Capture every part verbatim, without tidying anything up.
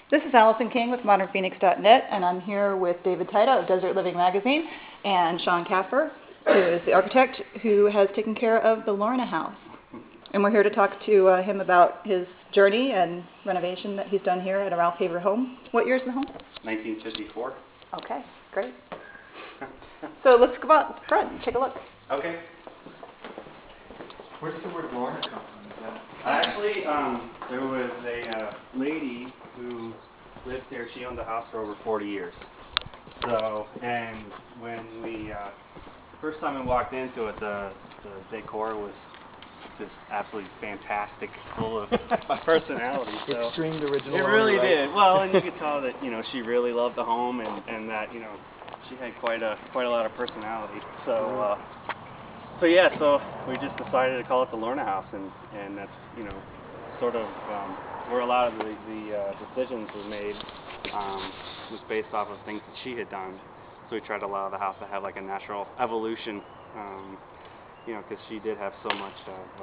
This is Allison King with modern phoenix dot net, and I'm here with David Tida of Desert Living Magazine and Sean Kaffer, who is the architect who has taken care of the Lorna House. And we're here to talk to uh, him about his journey and renovation that he's done here at a Ralph Haver home. What year is the home? nineteen fifty-four. Okay, great. So let's go out front and take a look. Okay. Where does the word Lorna come from? Is that Actually, um, there was a uh, lady who lived here. She owned the house for over forty years. So, and when we, uh, first time we walked into it, the, the decor was just absolutely fantastic, full of personality. So extreme original? it owner, really right? did. Well, and you could tell that, you know, she really loved the home, and, and that, you know, she had quite a quite a lot of personality. So, uh, so yeah, so we just decided to call it the Lorna House, and and that's, you know, sort of um, where a lot of the the uh, decisions were made, um, was based off of things that she had done. So we tried to allow the house to have like a natural evolution, um, you know, because she did have so much of. Uh,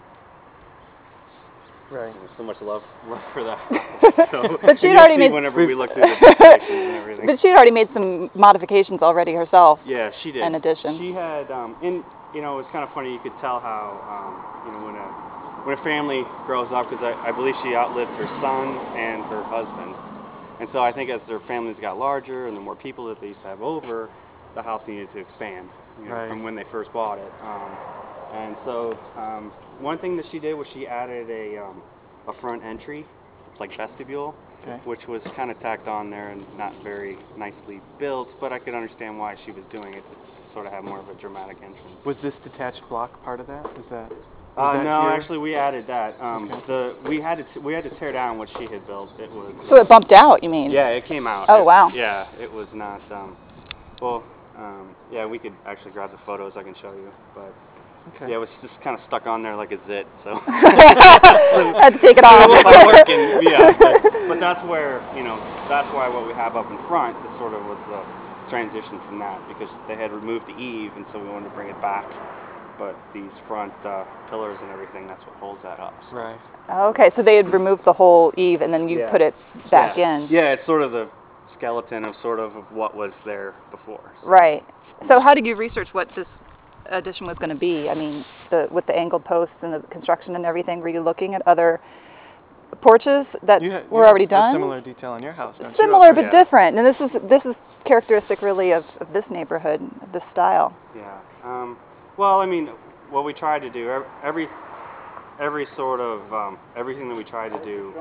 Right. So much love, love for that house. So But she'd you'll already see made- whenever we look through the decorations and everything. But she had already made some modifications already herself. Yeah, she did. An addition. She had, um, in you know, it was kind of funny. You could tell how, um, you know, when a when a family grows up, because I, I believe she outlived her son and her husband, and so I think as their families got larger and the more people that they used to have over, the house needed to expand, you know, Right. from when they first bought it. Um, and so um, one thing that she did was she added a um, a front entry, like vestibule. Okay. Which was kind of tacked on there and not very nicely built, but I could understand why she was doing it, to, to sort of have more of a dramatic entrance. Was this detached block part of that? Was that? Was Uh, that no, here? actually, we added that. Um, Okay. The we had to t we had to tear down what she had built. It was So it bumped out, you mean? yeah, it came out. Oh, It- wow. Yeah, it was not. Um, well, um, yeah, we could actually grab the photos. I can show you, but Okay. yeah, it was just kind of stuck on there like a zit. So. Had to take it off. By working, yeah. But, but that's where, you know, that's why what we have up in front is sort of was the transition from that, because they had removed the eave, and so we wanted to bring it back. But these front uh, pillars and everything, that's what holds that up. So. Right. Okay, so they had removed the whole eave and then you Yeah. put it back yeah. in. Yeah, it's sort of the skeleton of sort of what was there before. So. Right. So how did you research what this addition was going to be? I mean, the with the angled posts and the construction and everything, were you looking at other porches that You ha- you were have already a done? similar detail in your house, don't you? Similar but Yeah. different, and this is this is characteristic really of, of this neighborhood, of this style. Yeah. Um, well, I mean, what we tried to do, ev- every every sort of um, everything that we tried to do,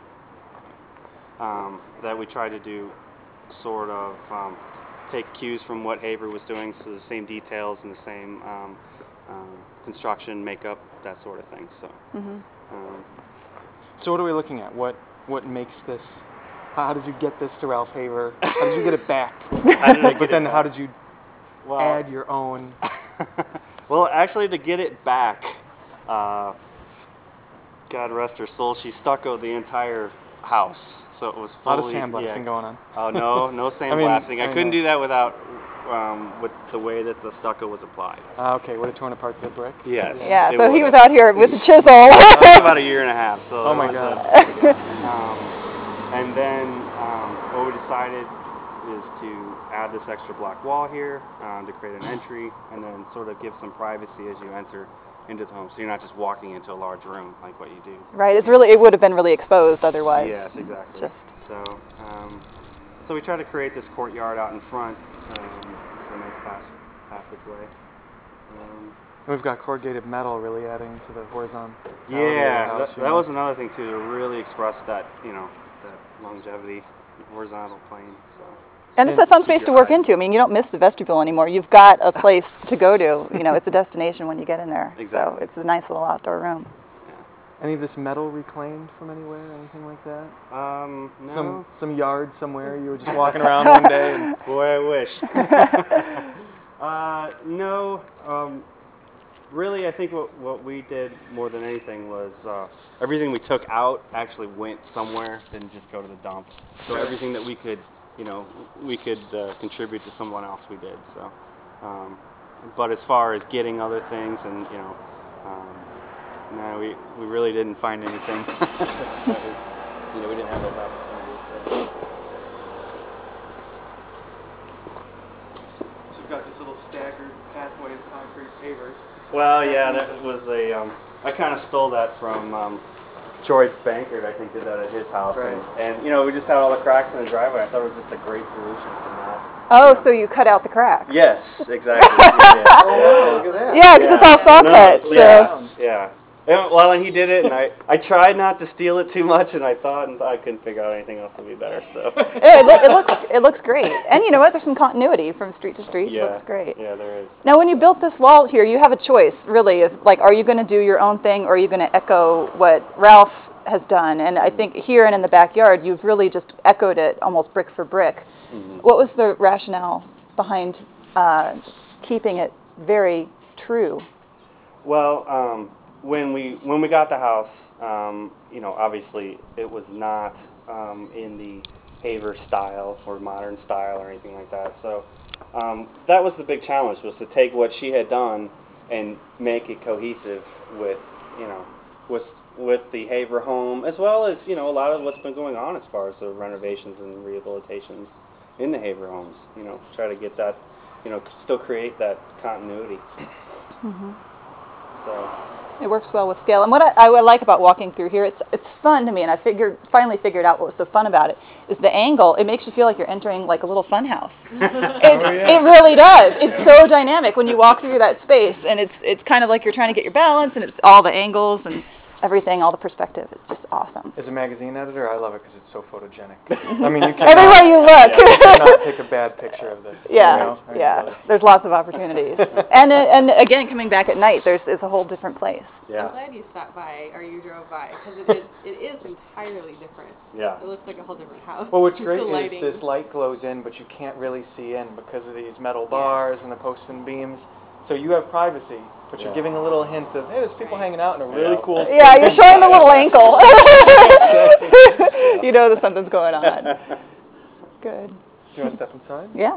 um, that we tried to do, sort of um, take cues from what Haver was doing, so the same details and the same um, um, construction, makeup, that sort of thing. So. Um, So what are we looking at? What what makes this? How, how did you get this to Ralph Haver? How did you get it back? how did I get But then it how back? did you Well, add your own? Well, actually, to get it back, uh, God rest her soul, she stuccoed the entire house, so it was A fully. lot of sandblasting yeah. going on. Oh no, no sandblasting. I mean, I, I couldn't know. do that without um, with the way that the stucco was applied. Ah, okay, would have torn apart the brick. Yes. Yeah, it so he would've. was out here with the chisel. It was about a year and a half. So Oh it my was God. A, um, and then um, what we decided is to add this extra block wall here um, to create an entry, and then sort of give some privacy as you enter into the home, so you're not just walking into a large room like what you do. Right, it's really it would have been really exposed otherwise. Yes, exactly. Just So, um, so we try to create this courtyard out in front. Um, it's a nice pass, passageway. Um, We've got corrugated metal really adding to the horizontal. yeah, house, that, you that know. was another thing too, to really express that, you know, that longevity, horizontal plane. So. and it's And a fun keep space your to work eye- into. I mean, you don't miss the vestibule anymore. You've got a place to go to. You know, it's a destination when you get in there. So Exactly. it's a nice little outdoor room. Any of this metal reclaimed from anywhere? Anything like that? Um, no. Some some yard somewhere you were just walking around one day and Boy, I wish. uh, no. Um, really, I think what, what we did more than anything was uh, everything we took out actually went somewhere, didn't just go to the dump. So everything that we could, you know, we could uh, contribute to someone else, we did. So, um, but as far as getting other things, and you know, um, no, we we really didn't find anything. That was, you know, we didn't have those opportunities. So. Well, yeah, that was a. Um, I kind of stole that from um, George Bankert. I think did that at his house, Right. and, and you know we just had all the cracks in the driveway. I thought it was just a great solution for that. Oh, you know. so you cut out the cracks? Yes, exactly. yeah, yeah, Oh, wow, look at that. Yeah, because it's all saw No, cut. yeah, So. yeah. And, well, and he did it, and I, I tried not to steal it too much, and I thought, and I couldn't figure out anything else to be better. So. Yeah, it, look, it looks it looks great, and you know what? There's some continuity from street to street. Yeah, It looks great. Yeah, there is. Now, when you built this wall here, you have a choice, really. Of like, are you going to do your own thing, or are you going to echo what Ralph has done? And I think here and in the backyard, you've really just echoed it almost brick for brick. Mm-hmm. What was the rationale behind uh, keeping it very true? Well, um, when we when we got the house, um, you know, obviously it was not um, in the Haver style or modern style or anything like that. So um, that was the big challenge, was to take what she had done and make it cohesive with, you know, with with the Haver home, as well as, you know, a lot of what's been going on as far as the renovations and rehabilitations in the Haver homes. You know, try to get that, you know, still create that continuity. Mm-hmm. So. It works well with scale. And what I, I like about walking through here, it's it's fun to me, and I figured finally figured out what was so fun about it, is the angle. It makes you feel like you're entering like a little fun house. it, oh, yeah. it really does. It's so dynamic when you walk through that space, and it's it's kind of like you're trying to get your balance, and it's all the angles and everything, all the perspective. It's just awesome. As a magazine editor, I love it because it's so photogenic. I mean, you can Everywhere you look. you cannot take a bad picture of this. Yeah, you know? I mean, yeah. really. There's lots of opportunities, and uh, and again, coming back at night, there's it's a whole different place. Yeah. I'm glad you stopped by or you drove by, because it is it is entirely different. Yeah. It looks like a whole different house. Well, what's Just great the is lighting. this light glows in, but you can't really see in because of these metal bars and the posts and beams. So you have privacy, but you're Yeah. giving a little hint of, hey, there's people hanging out in a really Yeah. cool space. Yeah, you're showing the little ankle. You know that something's going on. Good. Do you want to step inside? Yeah.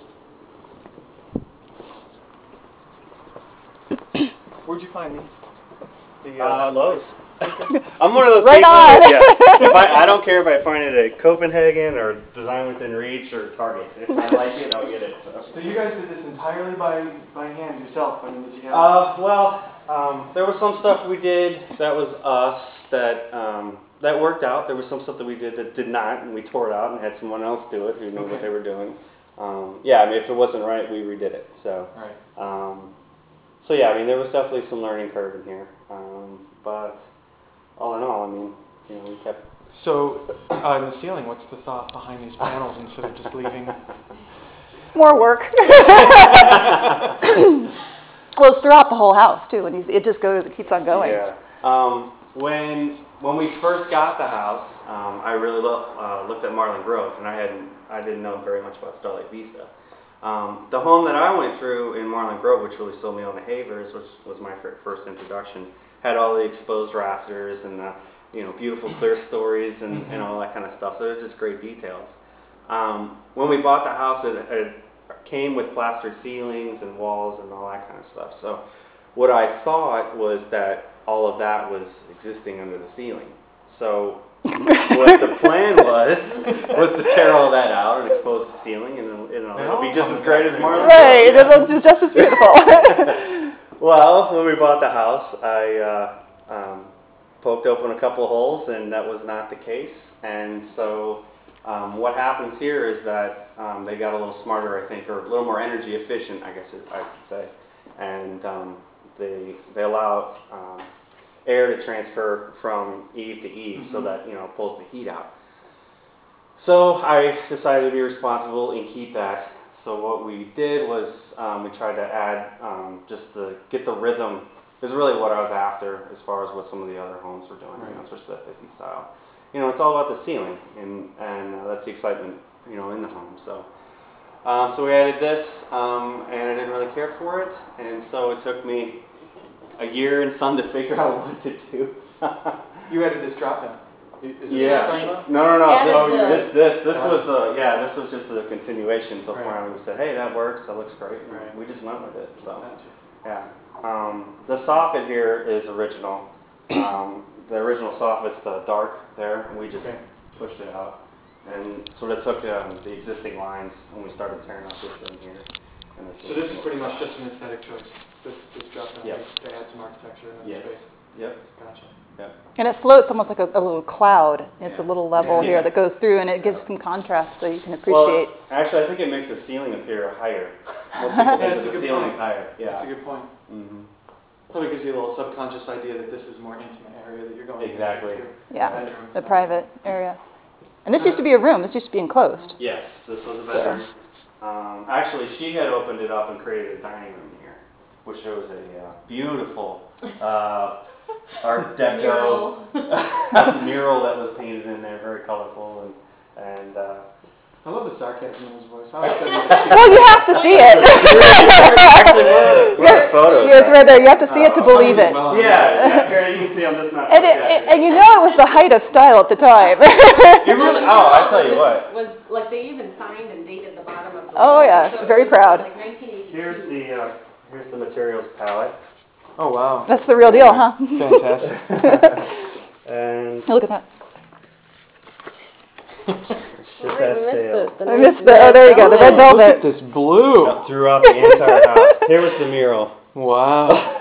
Where'd you find these? The, Uh, Lowe's. I'm one of those Right people. on. That, yeah, if I, I don't care if I find it at Copenhagen or Design Within Reach or Target. If I like it, I'll get it. So, So you guys did this entirely by, by hand yourself? I mean, did you have... uh, well, um, there was some stuff we did that was us that um, that worked out. There was some stuff that we did that did not, and we tore it out and had someone else do it who knew Okay. what they were doing. Um, yeah, I mean, if it wasn't right, we redid it. So. Right. Um, So yeah, I mean, there was definitely some learning curve in here, um, but all in all, I mean, you know, we kept. So, uh, in the ceiling, what's the thought behind these panels instead of just leaving? More work. Well, it's throughout the whole house too, and you, it just goes, it keeps on going. Yeah. Um, when when we first got the house, um, I really lo- uh, looked at Marlin Grove, and I hadn't, I didn't know very much about Starlight Vista. Um, the home that I went through in Marlin Grove, which really sold me on the Havers, which was my fir- first introduction, had all the exposed rafters and the, you know, beautiful clear stories and, and all that kind of stuff. So they're just great details. Um, when we bought the house, it, it came with plastered ceilings and walls and all that kind of stuff. So what I thought was that all of that was existing under the ceiling. So what the plan was was to tear all that out and expose the ceiling, and it'll, it'll, it'll be just as great as Marlin. Right, it looks just, just as beautiful. Well, when we bought the house, I uh, um, poked open a couple of holes, and that was not the case. And so um, what happens here is that um, they got a little smarter, I think, or a little more energy efficient, I guess I should say. And um, they, they allow um, air to transfer from eave to eave, mm-hmm. so that, you know, it pulls the heat out. So I decided to be responsible and keep that. So what we did was um, we tried to add um, just to get the rhythm. Is really what I was after as far as what some of the other homes were doing, right. You know, especially that fifties style. You know, it's all about the ceiling, and and uh, that's the excitement, you know, in the home. So. Um, so we added this, um, and I didn't really care for it, and so it took me a year and some to figure out what to do. You added this drop down. Is this Yeah. what you're talking about? No, no, no. Added This, the- this, this, this Uh, was uh, yeah. This was just a continuation. So Right. finally we said, hey, that works. That looks great. And Right. we just went with it. So Gotcha. yeah. Um, the soffit here is original. Um, the original soffit's the dark there, and we just Okay. pushed it out and sort of took um, the existing lines, and we started tearing out this in here. And this So this is pretty much just an aesthetic choice. This this drop down Yeah. to add some architecture in the Yes. space. Yep. Gotcha. Yep. And it floats almost like a, a little cloud. It's a little level Yeah. here that goes through, and it gives some contrast so you can appreciate. Well, actually, I think it makes the ceiling appear higher. Most people think That's of a the good ceiling's point. higher. Yeah. That's a good point. Mm-hmm. Probably gives you a little subconscious idea that this is a more intimate area that you're going Exactly. into. Yeah, Bedroom the style. private area. And this used to be a room. This used to be enclosed. Yes, this was a So- bedroom. Um, actually, she had opened it up and created a dining room here, which shows a uh, beautiful uh, Art Deco Mural. mural that was painted in there, very colorful, and and uh, I love the sarcasm in his voice. I like that. Well, you have to see it. actually we're, we're the photos. Yeah, it's right there. You have to see it to believe it. Well, Yeah, yeah, here you can see I'm just not. And, it, it- and you know it was the height of style at the time. It really, oh, I tell you what. Was like they even signed and dated the bottom of the Oh, wall. yeah, So it very was proud. Like nineteen eighty-two. Here's the uh, here's the materials palette, Oh wow. That's the real deal, huh? Fantastic. and Look at that. ship has sailed I missed the, oh, there you go, the red Look at velvet. this blue. throughout the entire house. Here was the mural. Wow.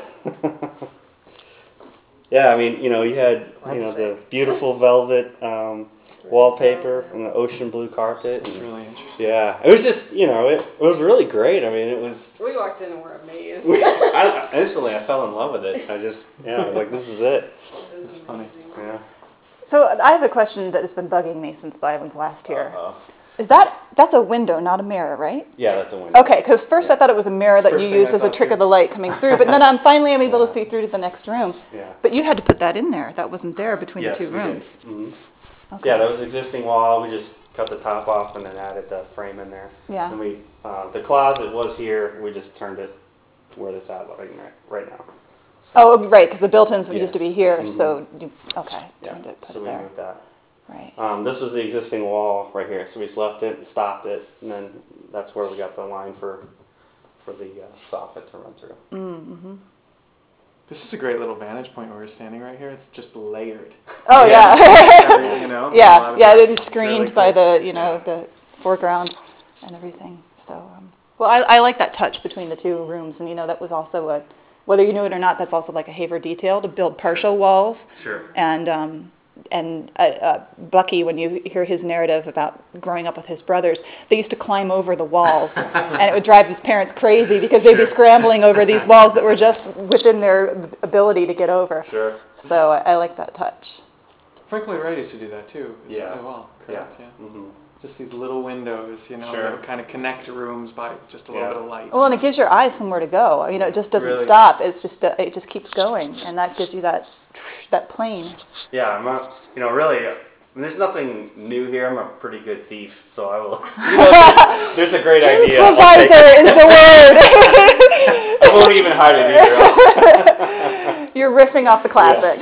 Yeah, I mean, you know, you had you know That's- the beautiful velvet um, wallpaper and the ocean blue carpet. That's and- really interesting. yeah, it was just you know it, it was really great. I mean, it was. We walked in and were amazed. I, instantly, I fell in love with it. I just yeah, I was like, this is it. That's funny. Yeah. So I have a question that has been bugging me since I was last here. Uh-oh. Is that, that's a window, not a mirror, right? Yeah, that's a window. Okay, because first I thought it was a mirror that First you thing used I as a thought trick too. of the light coming through, but then I'm finally I'm able to Yeah. see through to the next room. Yeah. But you had to put that in there. That wasn't there between Yes, the two we did. rooms. Mhm. Okay. Yeah, that was existing wall. We just cut the top off and then added the frame in there. Yeah. And we, uh, the closet was here. We just turned it where it's at right, right now. So, Oh, right, because the built-ins used to be Yes. here, Mhm. so you, okay, yeah. turned it, put So it we there. moved that. Right. Um, this was the existing wall right here. So we just left it and stopped it, and then that's where we got the line for for the uh, soffit to run through. This is a great little vantage point where we're standing right here. It's just layered. Oh, yeah. You know? A lot Yeah, of yeah, it. it is screened really by cool. the, you know, the foreground and everything, so. um, Well, I, I like that touch between the two rooms, and you know, that was also a, whether you knew it or not, that's also like a Haver detail to build partial walls. Sure. And, um, and uh, uh, Bucky, when you hear his narrative about growing up with his brothers, they used to climb over the walls, and it would drive his parents crazy because they'd be Sure. scrambling over these walls that were just within their ability to get over. Sure. So I, I like that touch. Frank Lloyd Wright used to do that too. As, Yeah. as well. Correct. Yeah. hmm Just these little windows, you know, Sure. that would kind of connect rooms by just a little Yeah. bit of light. Well, and it gives your eyes somewhere to go. You know, it just doesn't Really. stop. It's just uh, it just keeps going, and that gives you that that plane. Yeah, I'm not, you know, really, uh, there's nothing new here. I'm a pretty good thief, so I will, you know, there's, there's a great idea. I'll take Improviser it. is the word. I won't even hide it either. You're riffing off the classics.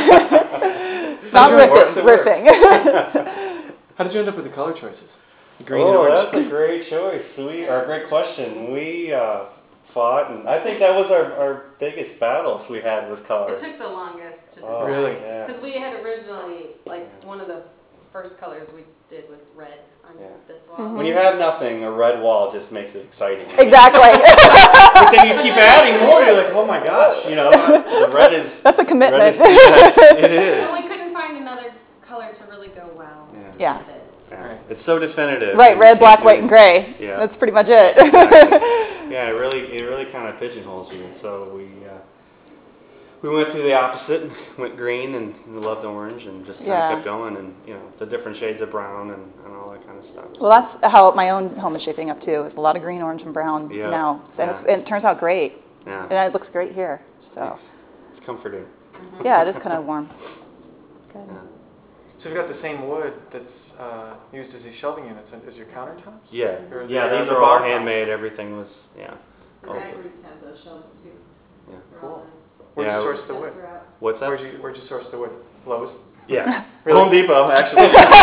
Not It riffing, works, it works. riffing. How did you end up with the color choices? The green Oh, and orange. that's a great choice. We, or a great question. We uh, fought, and I think that was our, our biggest battles we had with It color. took the longest to Oh, decide. Really? Yeah. Because we had originally, like, one of the first colors we did was red on Yeah. this wall. When you have nothing, a red wall just makes it exciting. Exactly. But then you keep adding more. You're like, oh my gosh, you know, the red is. That's a Red commitment. is yes, it is. And we couldn't find another color to really go well Yeah. Yeah. with it. Yeah. It's so definitive. Right, and red, you black, can't white, do- and gray. Yeah. That's pretty much it. Exactly. Yeah, it really, it really kind of pigeonholes you. So we, uh, we went through the opposite, and went green, and we loved orange, and just kind of Yeah. kept going, and you know, the different shades of brown and, and all that kind of stuff. Well, that's how my own home is shaping up too. It's a lot of green, orange, and brown Yeah. now, so, and, it's, Yeah. and it turns out great, Yeah, and it looks great here. So it's, it's comforting. yeah, it is kind of warm. Good. Yeah. So you've got the same wood that's uh, used as these shelving units as your countertops? Yeah, Or yeah. the- These the are all bar tops? handmade. Everything was, yeah. The Oh, back rooms have those shelves too. yeah. They're all Cool. nice. Where'd Yeah. you source the wood? Just throughout. What's that? Where'd you, where'd you source the wood? Lowe's? Yeah. Really? Home Depot, actually.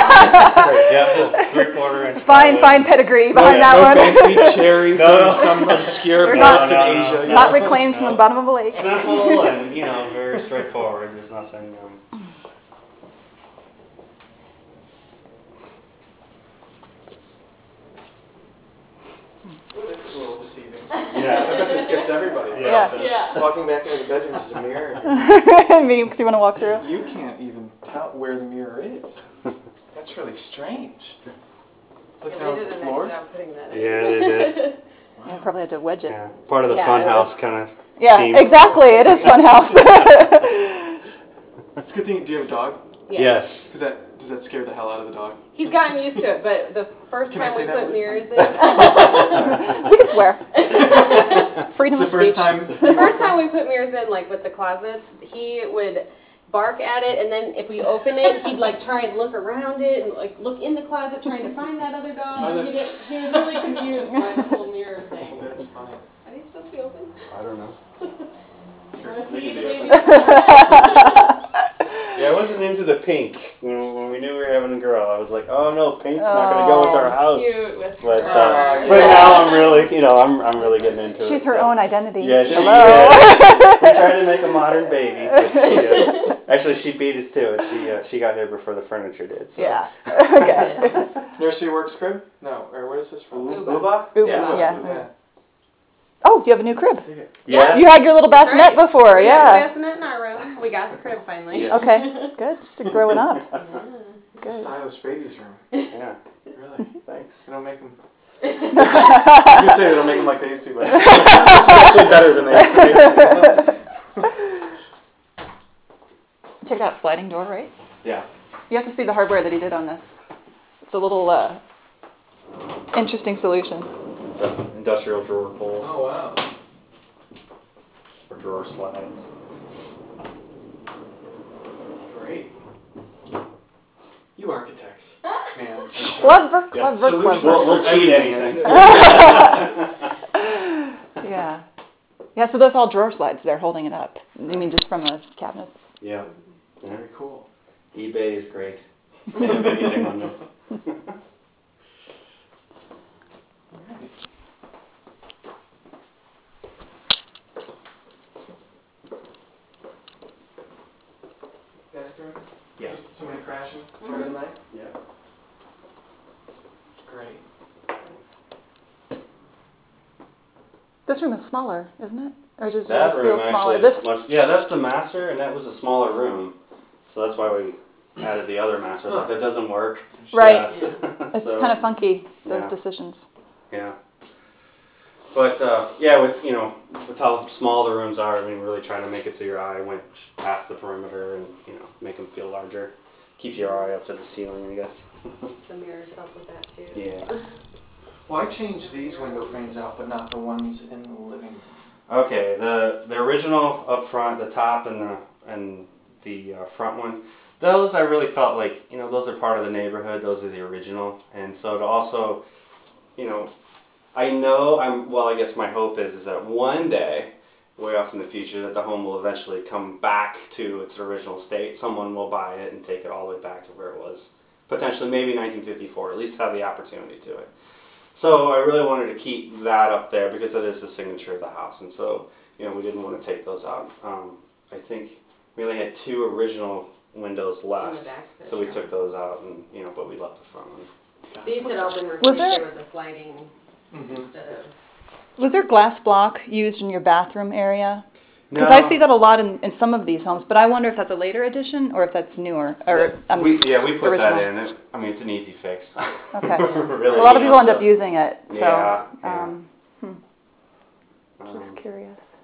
Yeah, three quarter inch. Fine, plywood. fine pedigree behind no, that no one. fancy cherry No, no. from some obscure They're place not- in No, no, Asia. no. Not reclaimed from the bottom of a lake. Simple and you know very straightforward. There's nothing. Um, Ooh, this is a little deceiving. Yeah. I bet this gets everybody. Yeah. Yeah. Walking back into the bedroom is a mirror. Me, because you want to walk through. You can't even tell where the mirror is. That's really strange. It's like Yeah, down they at did the a nice floor. job putting that in. Yeah, they did. I probably had to wedge it. Yeah. Part of the Yeah, fun it house was- kind of. Yeah, theme. exactly. It is fun house. It's a good thing. Do you have a dog? Yes. Does that does that scare the hell out of the dog? He's gotten used to it, but the first Can I time say we that put word? mirrors in, We can swear. Freedom It's the of first speech. time. the first time we put mirrors in, like with the closets, he would bark at it, and then if we open it, he'd like try and look around it and like look in the closet trying to find that other dog. Oh, He, that's- did, he was really confused by the whole mirror thing. That's funny. Are these supposed to be open? I don't know. Wanna see Maybe the they baby? Yeah, I wasn't into the pink when, when we knew we were having a girl. I was like, oh no, pink's not gonna go with our house. Cute with But, her. uh, but now I'm really, you know, I'm, I'm really getting into it. She's her so. own identity. Yeah, she Hello. is. We tried to make a modern baby. But she, uh, actually, she beat us to it. She uh, she got here before the furniture did. So. Yeah. Okay. Nursery Works crib? No. Or where is this from? U- Uba. Uba? Uba, Yeah. yeah. Yeah. Oh, you have a new crib. Yeah. You had your little That's bassinet right. before, We got yeah. a bassinet in our room. We got the crib finally. Yeah. Okay, good. Just growing up. Good. Stylish baby's room. Yeah. Really? Thanks. They don't make them. I was gonna say they don't make them like they used to, but it's actually better than they used to make them. Check it out, sliding door, right? Yeah. You have to see the hardware that he did on this. It's a little uh, interesting solution. The industrial drawer pulls Oh wow. or drawer slides. Great. You architects, man. Clever, clever, Solutions. clever. We'll, we'll cheat anything. Yeah. Yeah, so that's all drawer slides. They're holding it up. You mean just from the cabinets? Yeah. Yeah. Very cool. eBay is great. They have anything on there. Bathroom? Yeah. Just somebody crashing part of the night? Yeah. Great. This room is smaller, isn't it? Or does it That just room feel smaller? actually is This, much, yeah, that's the master, and that was a smaller room. So that's why we added the other master. Like, that doesn't work. right. Yeah. It's So, kind of funky, those yeah. decisions. Yeah. But uh, yeah, with you know, with how small the rooms are, I mean, really trying to make it so your eye went past the perimeter and you know, make them feel larger. Keep your eye up to the ceiling, I guess. The mirrors help with that too. Yeah. Why change these window frames out, but not the ones in the living room? Okay, the the original up front, the top and the and the uh, front one, those I really felt like, you know, those are part of the neighborhood. Those are the original, and so to also, you know, I know I'm well. I guess my hope is is that one day, way off in the future, that the home will eventually come back to its original state. Someone will buy it and take it all the way back to where it was, potentially maybe nineteen fifty-four. At least have the opportunity to it. So I really wanted to keep that up there because it is the signature of the house, and so you know we didn't want to take those out. Um, I think we only had two original windows left, back, so we yeah. took those out, and you know, but we left the front one. These had all been Was replaced there- there with the sliding Mm-hmm. instead of. Was there glass block used in your bathroom area? Because I see that a lot in, in some of these homes, but I wonder if that's a later addition or if that's newer. Or um, we, yeah, we put original. that in. It, I mean, it's an easy fix. Okay. Really A lot of easy, people end up so- using it, so Yeah, yeah. um, just Um, curious.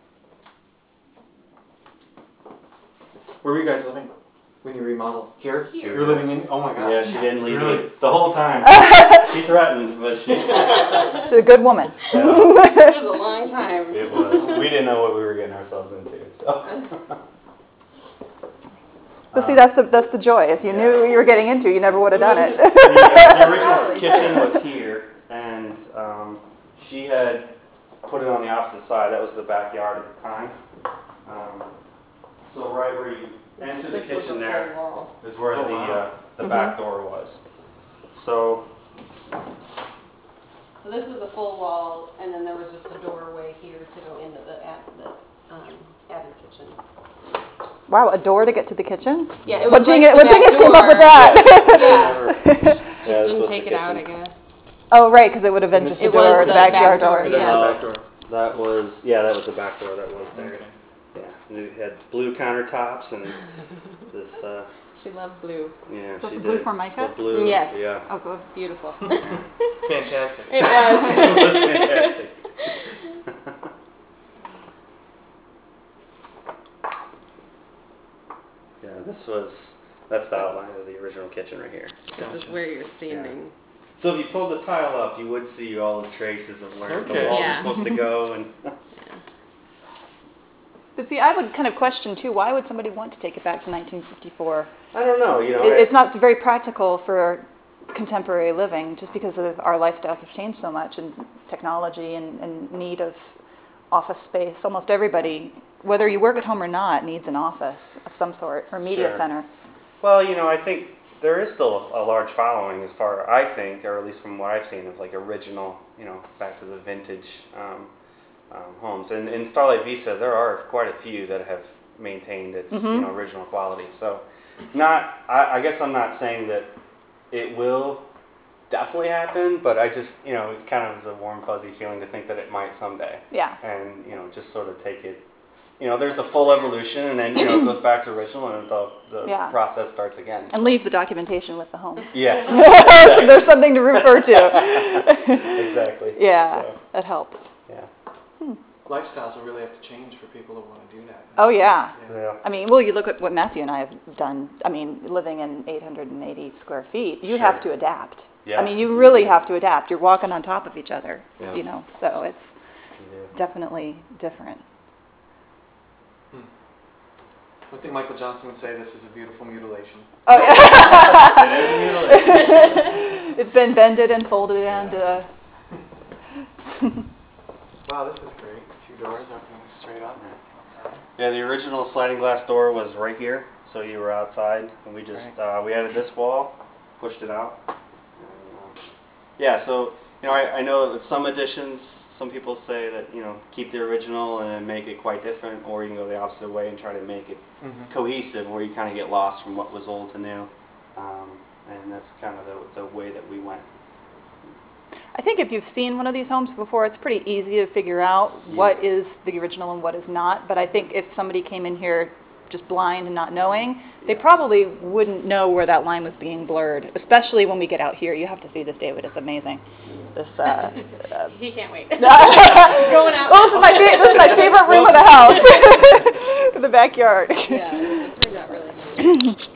Where were you guys living when you remodeled? Here? Here. You were living in? Oh my gosh. Yeah, she didn't leave Really? me the whole time. She threatened, but she. She's a good woman. Yeah, It was a long time. it was. We didn't know what we were getting ourselves into. So. But see, that's the that's the joy. If you knew what you were getting into, you never would have done it. The, uh, the original kitchen was here, and um, she had put it on the opposite side. That was the backyard at the time. Um, so right where you enter the This was kitchen a there full wall. is where Oh, the wow. uh, the back door was. So So this was a full wall, and then there was just a doorway here to go into the add, the um, added kitchen. Wow, a door to get to the kitchen? Yeah, it What was Jingus, like the what back Jingus came up with door. that? yeah, Just this didn't was take the it out, I kitchen. guess. Oh, right, because it would have been just the It was door, the the backyard back door, door. And then yeah. the back door. That was, yeah, that was the back door that was there. Okay. Yeah, and it had blue countertops and this, uh, She loved blue. yeah, Is that she the did. blue Formica? The blue, Yes. yeah. Oh, good. Beautiful. Fantastic. It was. It was fantastic. Yeah, this was, that's the outline of the original kitchen right here. This is where you're standing. So if you pulled the tile up, you would see all the traces of where Okay. the walls Yeah. are supposed to go. And But see, I would kind of question too, why would somebody want to take it back to nineteen fifty-four? I don't know, you know. It, I- it's not very practical for contemporary living, just because of our lifestyles have changed so much, and technology and, and need of office space. Almost everybody, whether you work at home or not, needs an office of some sort, or media Sure. center. Well, you know, I think there is still a large following as far, I think, or at least from what I've seen, of like original, you know, back to the vintage um, um, homes. And in Starlight Vista, there are quite a few that have maintained its, Mm-hmm. you know, original quality. So, not, I, I guess I'm not saying that it will definitely happen, but I just, you know, it kind of is a warm, fuzzy feeling to think that it might someday. Yeah. And, you know, just sort of take it, you know, there's the full evolution, and then, you know, it goes back to original, and the, the Yeah. process starts again. And leave the documentation with the home. Yes, So there's something to refer to. exactly. Yeah, So, that helps. yeah. Lifestyles will really have to change for people to want to do that. Oh, yeah. Yeah. I mean, well, you look at what Matthew and I have done. I mean, living in eight hundred eighty square feet, you Sure. have to adapt. Yeah. I mean, you really have to adapt. You're walking on top of each other, Yeah. you know, so it's Yeah. definitely different. I think Michael Johnson would say this is a beautiful mutilation. Oh, yeah. It is a mutilation. It's been bended and folded and, uh, Wow, this is great. Two doors opening straight up. Yeah, the original sliding glass door was right here, so you were outside, and we just uh, we added this wall, pushed it out. And, uh, yeah, so you know, I, I know that some additions, some people say that you know keep the original and then make it quite different, or you can go the opposite way and try to make it Mhm. cohesive, where you kind of get lost from what was old to new, um, and that's kind of the, the way that we went. I think if you've seen one of these homes before, it's pretty easy to figure out what is the original and what is not. But I think if somebody came in here just blind and not knowing, they probably wouldn't know where that line was being blurred, especially when we get out here. You have to see this, David. It's amazing. This, uh, He can't wait. going out. Oh, this is my, fa- this is my favorite room of the house. The backyard. Yeah, it turned out really nice.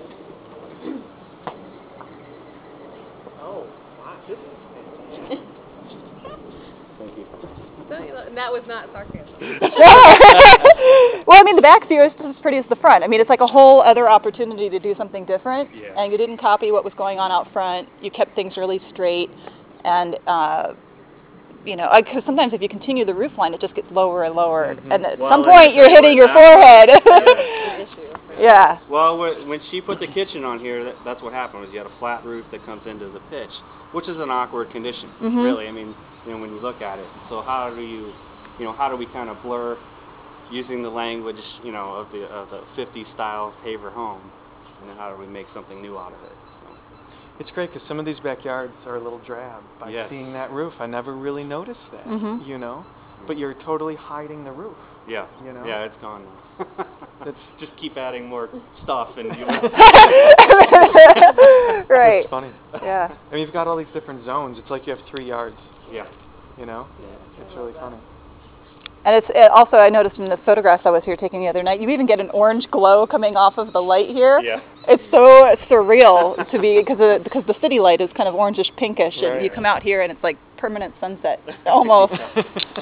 Oh, wow, this is fantastic. Thank you. Don't you lo- that was not sarcasm. Well, I mean, the back view is just as pretty as the front. I mean, it's like a whole other opportunity to do something different. Yeah. And you didn't copy what was going on out front. You kept things really straight. And, uh, you know, because sometimes if you continue the roof line, it just gets lower and lower. And at Well, some and point, if you're it hitting was your that- forehead. An issue. Yeah. Well, wh- when she put the kitchen on here, that, that's what happened. Was you had a flat roof that comes into the pitch, which is an awkward condition, really. I mean, you know, when you look at it. So how do you, you know, how do we kind of blur, using the language, you know, of the of the fifties style paver home, and then how do we make something new out of it? So, It's great because some of these backyards are a little drab. By Yes. seeing that roof, I never really noticed that, you know? But you're totally hiding the roof. yeah, You know? yeah, it's gone now. That's, Just keep adding more stuff, and you. Right. that's funny. Yeah. I mean, you've got all these different zones. It's like you have three yards, Yeah. you know? It's really funny. And it's it also, I noticed in the photographs I was here taking the other night, you even get an orange glow coming off of the light here. Yeah. It's so surreal to be, because the, because the city light is kind of orangish pinkish, and Right. you come out here and it's like permanent sunset, almost.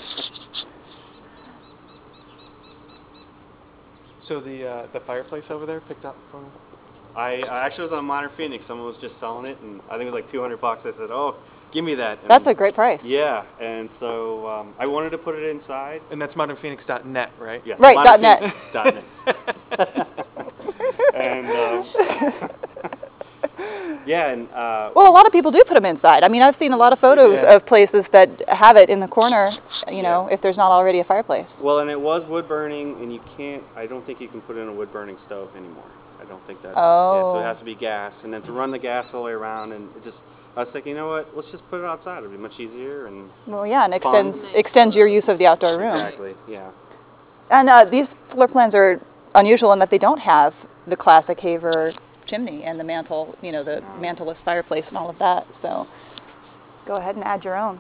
So the uh, the fireplace over there picked up from... I, I actually was on Modern Phoenix. Someone was just selling it, and I think it was like two hundred bucks. I said, "Oh, give me that." And That's a great price. Yeah, and so um, I wanted to put it inside. And that's modern phoenix dot net, right? Yes, Right, dot net. modern phoenix dot net. And um, yeah, and uh, Well, a lot of people do put them inside. I mean, I've seen a lot of photos Yeah. of places that have it in the corner, you know, if there's not already a fireplace. well, and it was wood burning, and you can't. I don't think you can put in a wood burning stove anymore. I don't think that's. Yeah, so Oh. it has to be gas, and then to run the gas all the way around, and it just I was thinking, you know what? Let's just put it outside. It'll be much easier and Well, yeah, and Fun. extends Nice. extends your use of the outdoor room. exactly, yeah. And uh, these floor plans are unusual in that they don't have the classic Haver chimney and the mantle, you know, the manteless fireplace and all of that. So go ahead and add your own.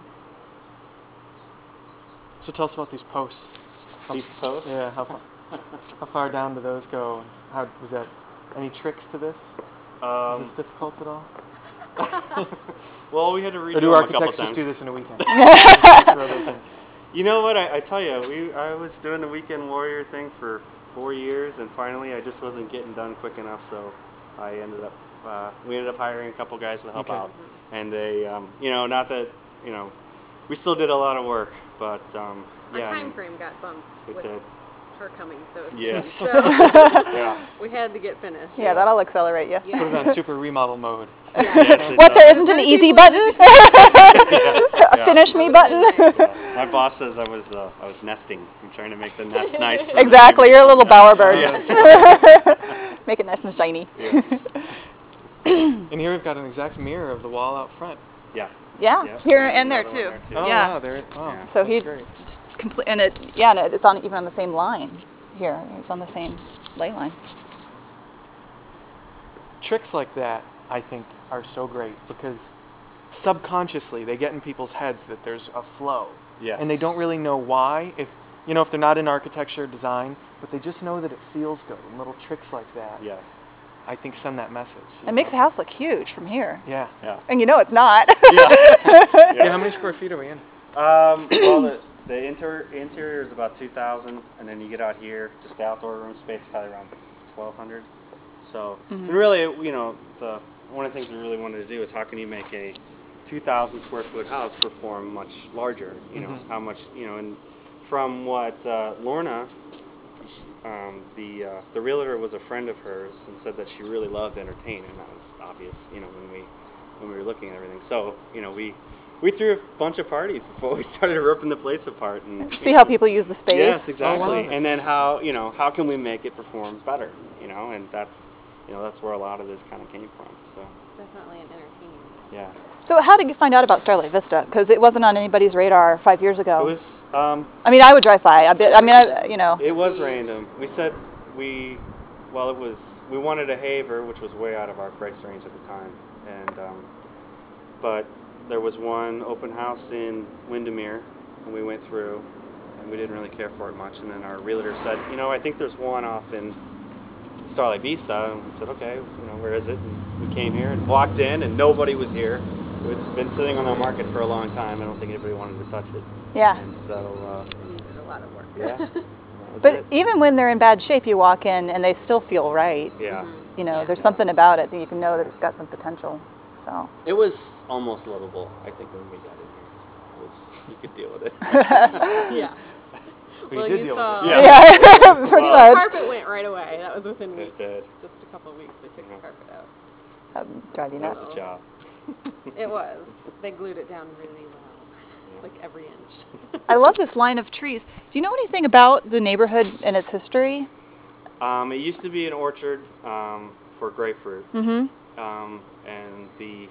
So tell us about these posts. These posts. Yeah, how far, how far down do those go? How was that? Any tricks to this? Um, Is this difficult at all? well, we had to redo Or do them a couple architects just times. do this in a weekend? Just throw those in. You know what? I, I tell you, we I was doing the weekend warrior thing for four years, and finally, I just wasn't getting done quick enough. So I ended up uh, we ended up hiring a couple guys to help Okay. out, and they, um, you know, not that you know, we still did a lot of work, but um, Our yeah, I time mean, frame got bumped it with did. her coming so soon. Yes. So Yeah. we had to get finished. Yeah, that'll accelerate you. Yeah. Put it on super remodel mode. Yes, it What, there does. isn't an Many easy people- button? A finish me button? My boss says I was uh, I was nesting. I'm trying to make the nest nice. For the Exactly, baby. you're a little bower bird. Yes. Make it nice and shiny. Yes. And here we've got an exact mirror of the wall out front. Yeah. Yeah, Yep. here There's and there another one too. there, Oh Yeah. wow, there. Wow, Yeah. So that's he, great. complete, and it, yeah, and it's on even on the same line here. It's on the same ley line. Tricks like that, I think, are so great because subconsciously they get in people's heads that there's a flow. Yes. And they don't really know why. If you know, if they're not in architecture or design, but they just know that it feels good. And little tricks like that, Yes. I think, send that message. you It makes the know? house look huge from here. Yeah. Yeah. And you know it's not. Yeah. How many square feet are we in? Um, well, the, the interior, interior is about two thousand, and then you get out here, just the outdoor room space, probably around twelve hundred. So, and really, you know, the one of the things we really wanted to do is how can you make a two thousand square foot house perform much larger? You know, how much, you know, and from what uh, Lorna, um, the uh, the realtor was a friend of hers and said that she really loved entertaining. That was obvious, you know, when we when we were looking at everything. So, you know, we we threw a bunch of parties before we started ripping the place apart and See how people use the space. yes, exactly. wow. And then how, you know, how can we make it perform better? You know, and that's, you know, that's where a lot of this kind of came from. So, Definitely an entertaining. yeah. So how did you find out about Starlight Vista? Because it wasn't on anybody's radar five years ago. It was, um, I mean, I would drive by. I, bet, I mean, I, you know. it was random. We said we, well, it was, we wanted a Haver, which was way out of our price range at the time. And, um, but there was one open house in Windermere, and we went through, and we didn't really care for it much. And then our realtor said, you know, I think there's one off in Starlight Vista. And we said, okay, you know, where is it? And we came here and walked in, and nobody was here. It's been sitting on the market for a long time. I don't think anybody wanted to touch it. Yeah. And so, uh, Needed a lot of work. yeah. that was But it. even when they're in bad shape, you walk in and they still feel right. Yeah. You know, there's something about it that you can know that it's got some potential. So. It was almost livable, I think, when we got in here. It was, you could deal with it. Yeah. We Well, did you deal saw. with Yeah. Yeah, pretty The much. carpet went right away. That was within It weeks. did. Just a couple of weeks, they took the carpet out. That'd drive you That was nuts. a job. It was. They glued it down really well, like every inch. I love this line of trees. Do you know anything about the neighborhood and its history? Um, it used to be an orchard um, for grapefruit. Mm-hmm. Um, and the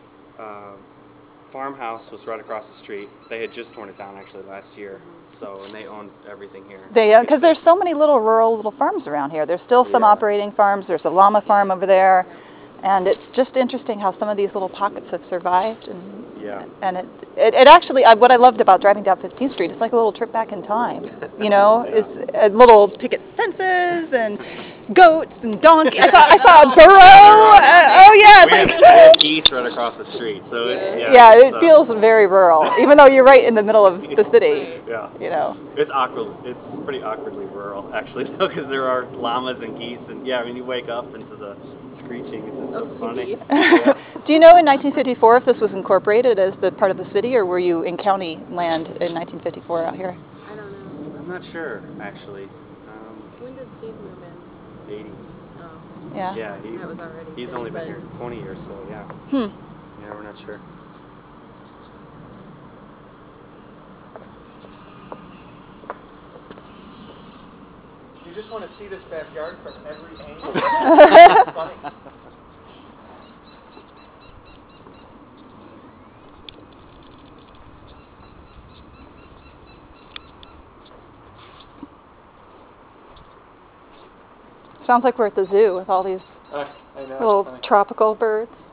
uh, farmhouse was right across the street. They had just torn it down actually last year. So, and they owned everything here. They, because there's so many little rural little farms around here. There's still some Yeah. operating farms. There's a llama farm over there, and it's just interesting how some of these little pockets have survived. And Yeah. and it, it, it actually, I, what I loved about driving down fifteenth Street, it's like a little trip back in time. You know, it's uh, little picket fences and goats and donkeys. I saw, I saw a burro. Uh, oh yeah, it's We like. had, we had geese right across the street. So, it, yeah. Yeah, it's, it uh, feels very rural, even though you're right in the middle of the city. Yeah. You know. It's awkward. It's pretty awkwardly rural, actually, though, because there are llamas and geese, and yeah, I mean, you wake up into the screeching. It's just so Of funny. geese. Yeah. Do you know in nineteen fifty-four if this was incorporated as the part of the city, or were you in county land in nineteen fifty-four out here? I don't know. I'm not sure, actually. Um, When did Steve move in? eighties. Oh, Yeah. Yeah, he, that was already. he's city, only been but- here twenty years, so yeah. Hmm. Yeah, we're not sure. You just want to see this backyard from every angle. It's funny. Sounds like we're at the zoo with all these Uh, I know. little It's funny. tropical birds.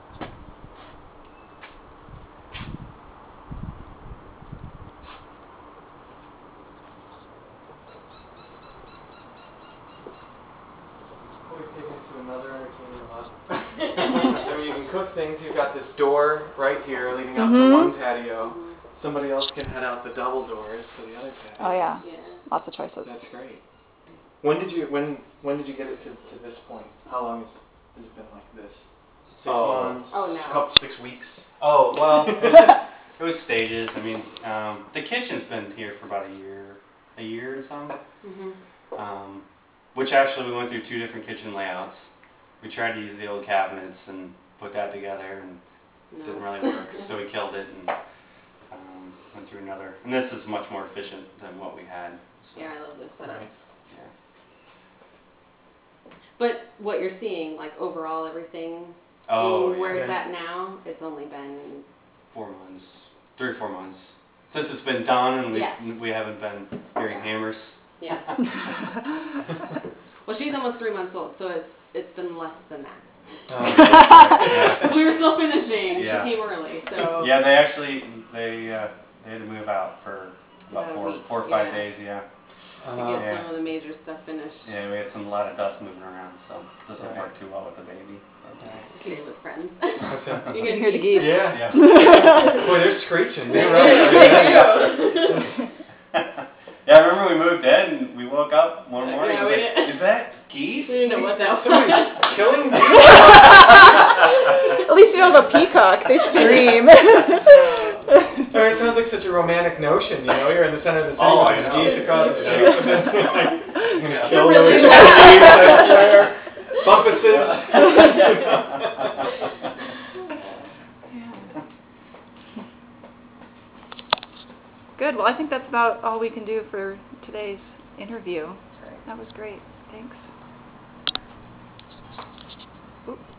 We've taken it to another entertaining level. I mean, you can cook things. You've got this door right here leading out to one patio. Somebody else can head out the double doors to the other patio. Oh yeah, Yeah. lots of choices. That's great. When did you when when did you get it to, to this point? How long has, has it been like this? Six Oh. months. Oh, no. Couple six weeks. Oh well, it was, it was stages. I mean, um, the kitchen's been here for about a year, a year or something. Mm-hmm. Um, which actually we went through two different kitchen layouts. We tried to use the old cabinets and put that together, and it didn't really work. So we killed it and um, went through another. And this is much more efficient than what we had. So, Yeah, I love this setup. Right. yeah. But what you're seeing, like overall, everything, Oh, where yeah. it's at now, it's only been Four months, three or four months since it's been done, and we Yes. we haven't been hearing hammers. yeah. Well, she's almost three months old, so it's it's been less than that. Yeah. We were still finishing. Yeah. She came early, so Yeah, they actually they uh, they had to move out for about About a four week, four or five yeah. days. Yeah, to Uh, get yeah. some of the major stuff finished. yeah, we had some a lot of dust moving around, so it doesn't Right. work too well with the baby. Stay with friends. What's that? You You get can hear the geese. Yeah. Yeah, Boy, they're screeching. They They're do. right. They do. yeah. I remember we moved in, and we woke up one morning. Yeah, and was we like, did. "Is that geese?" We didn't know what that was. Somebody's killing me. At least you don't have a peacock. They scream. I mean, it sounds like such a romantic notion, you know? You're in the center of the city Oh, with I these know. geese across the street, but then like, I'm gonna Yeah. kill They're really those geese, I swear. Bumpuses. Good. Well, I think that's about all we can do for today's interview. That was great. Thanks. Oop.